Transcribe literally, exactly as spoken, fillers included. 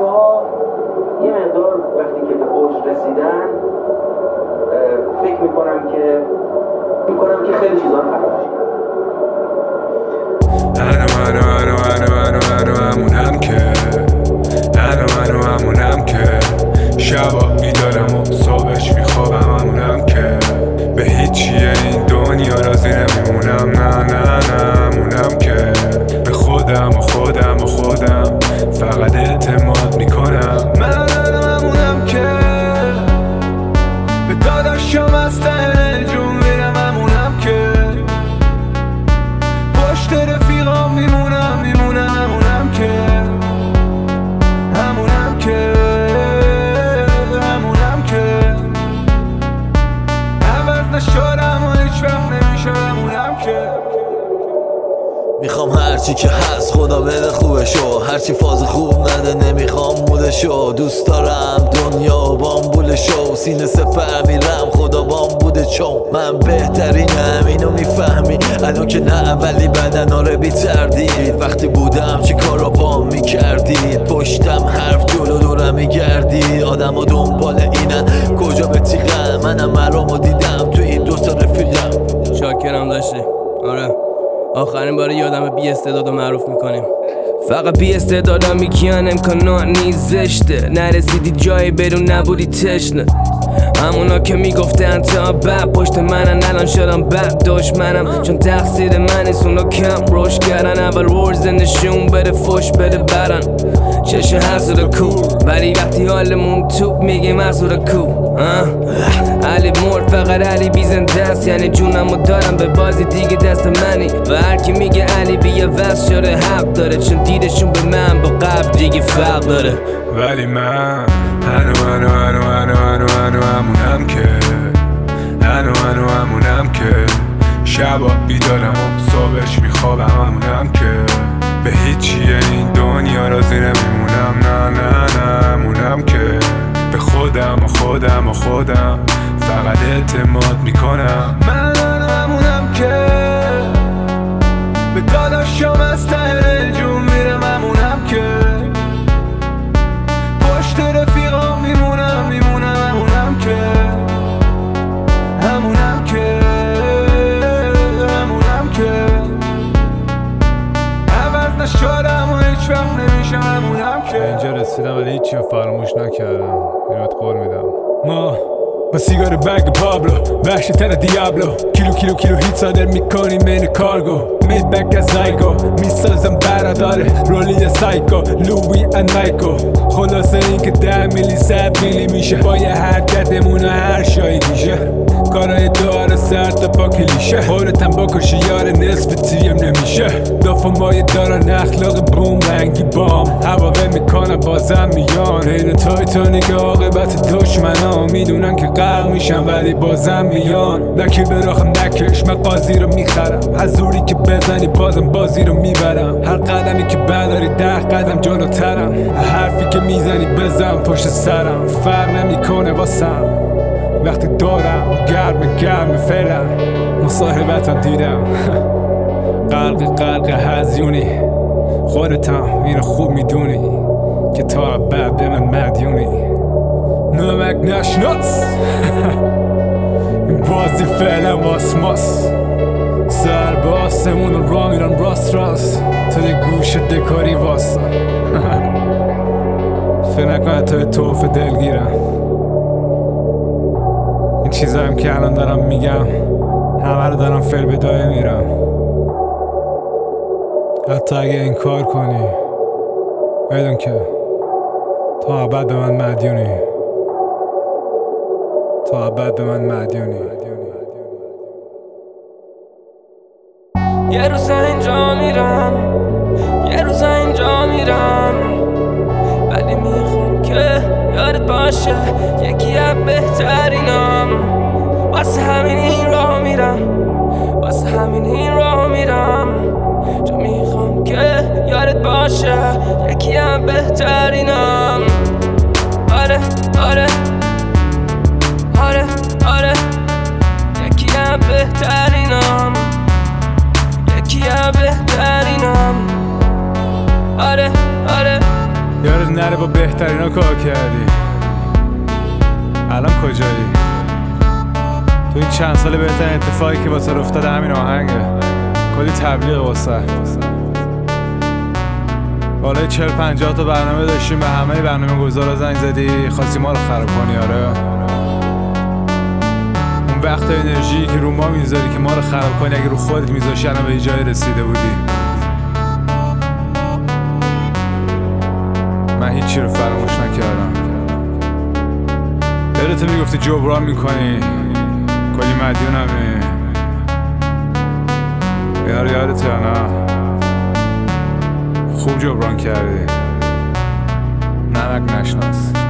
بچه ها یه مقدار وقتی که به اوج رسیدن فکر میکنم که میکنم که خیلی چیزا رو فراموش کردم. انو انو انو انو انو انو همونم که انو انو همونم که شبا بیدارم و صبحش میخوابم همونم که به هیچیه این دنیا راضی نمیمونم. نه نه نه همونم که به خودم و خودم و خودم فقط اعتماد میکنم. من همونم که به داداشم از ته جون میرم. همونم که پشت رفیقام میمونم میمونم. همونم که همونم که همونم که عوض نشدم و هیچ وقت نمیشم. همونم که میخوام هرچی که هست خدا بده خوبشو، هرچی فاز خوب نده نمیخوام مودشو. دوست دارم دنیا بامبولشو، سینه سپر میرم خدا بام بوده چون من بهترینم. اینو میفهمی الان که نه ولی بدن آره بی تردید. وقتی بودم چی کارا بام میکردید، پشتم حرف جلو دورم میگردید. آدم و دنبال اینن کجا به تیغم، منم مرامو دیدم تو این دوتا رفیقم. شاکرم داشتی آره آخرین بار یادم بی استعدادو معروف میکنیم. فقط بی استعدادم میکیان امکانات نیست زشته، نرسیدی جایی بدون نبودی تشنه. همونا که میگفتن تا بعد پشت منن الان شدم بعد دشمنم، چون تقصیر من نیست اونا کم روش کردن. اول ورز نشون بده فش بده برن چشه حسود کو، ولی وقتی حالمون توپ میگیم حسود کو. علی مرد فقط علی بی زنده است، یعنی جونمو دارم به بازی دیگه دست منی. و هر کی میگه علی بی وز شده حق داره، چون دیدشون به من با قبل دیگه فرق داره. ولی من انو انو انو انو انو انو همونم که انو انو همونم که شبا بیدارم و صبحش میخوابم. همونم که به هیچیه این دنیا راضی نمیمونم. نه نه نه همونم که به خودم و خودم و خودم فقط اعتماد میکنم. من همونم که به داداشم از ته جون میرم. همونم که پشت رفیقام میمونم میمونم. همونم که همونم که همونم که عوض نشدم و هیچ وقت نمیشم. همونم که اینجا رسیدم ولی هیچی رو فراموش نکردم. اینو بهت قول میدم. ما با سیگار بگ پابلو وحشی تن دیابلو، کیلو کیلو کیلو هیت صادر میکنیم این کارگو. مید بک از زایگو میسازم براداره رولی سایکو لوی انایکو. خلاصه این که ده میلی صد میلی میشه با یه حرکتمون هر شایی گیشه. کارای داره سر تا پا کلیشه، خودتم بکشی یار نصف تیم نمیشه. دافمای دارن اخلاق بوم رنگی بام، هواوه میکنن بازم میان. این تایتانیک عاقبت دشمنا میدونن که غرق میشن ولی بازم میان. وکیل براخم نکش من قاضی رو میخرم، حضوری که بزنی بازم بازی رو میبرم. هر قدمی که برداری ده قدم جلوترم، حرفی که میزنی بزن پشت سرم. فرق نمیکنه واسم وقتی دارم گرم گرم فعلا. مصاحبتم دیدم غرق غرق هزیونی، خودتم اینو خوب میدونی که تا بعد به من مدیونی. نمک نشناس این بازی فعلا واسماس. سر به آسمون را میرن راست راست، تو دی گوش دکاری واسه. فکر نکن حتی توف دلگیرم. این چیزایم که الان دارم میگم همه رو دارم فعل بدایه میرم. حتی اگه این کار کنی بدون که تا ابد به من مدیونی. تا ابد به من مدیونی. یه روز اینجا میرم یه روز اینجا میرم، ولی میخوام که یادت باشه یکی از بهترینم. واسه همین این راه میرم واسه همین این راه میرم، چون میخوام که یادت باشه یکی از بهترینم. آره آره آره آره یکی از بهترینم، یکی از بهترینم. آره آره یادت نره با بهترینا کار کردی، الان کجایی؟ تو این چند سال بهترین اتفاقی که واسه افتاده همین آهنگه. کلی تبلیغ واسه بالای چهل پنجاه تا برنامه داشتیم، به همه برنامه گذارا زنگ زدی خواستی ما رو خراب کنی. آره اون وقت انرژی که رو ما میذاری که ما رو خراب کنی، اگه رو خودت میذاشی الان به جای رسیده بودی. من هیچی رو فراموش نکردم. دلت میگفتی جبران میکنی، کلی مدیونمی. یار یادت یا نه؟ خوب جبران کردی، نمک نشناس.